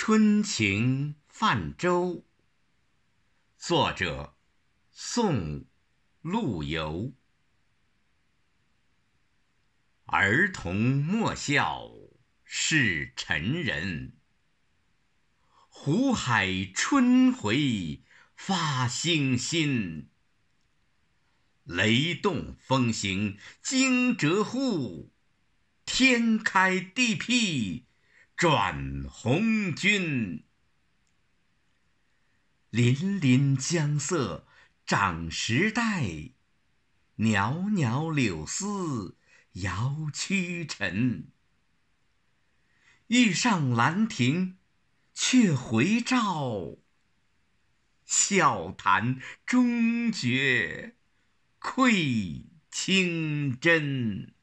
春情泛舟，作者宋·陆游。儿童莫笑是成人，湖海春回发新心。雷动风行惊蛰户，天开地辟转红军。粼粼江色长时代，袅袅柳丝摇屈尘。欲上兰亭却回照，笑谈终觉愧清真。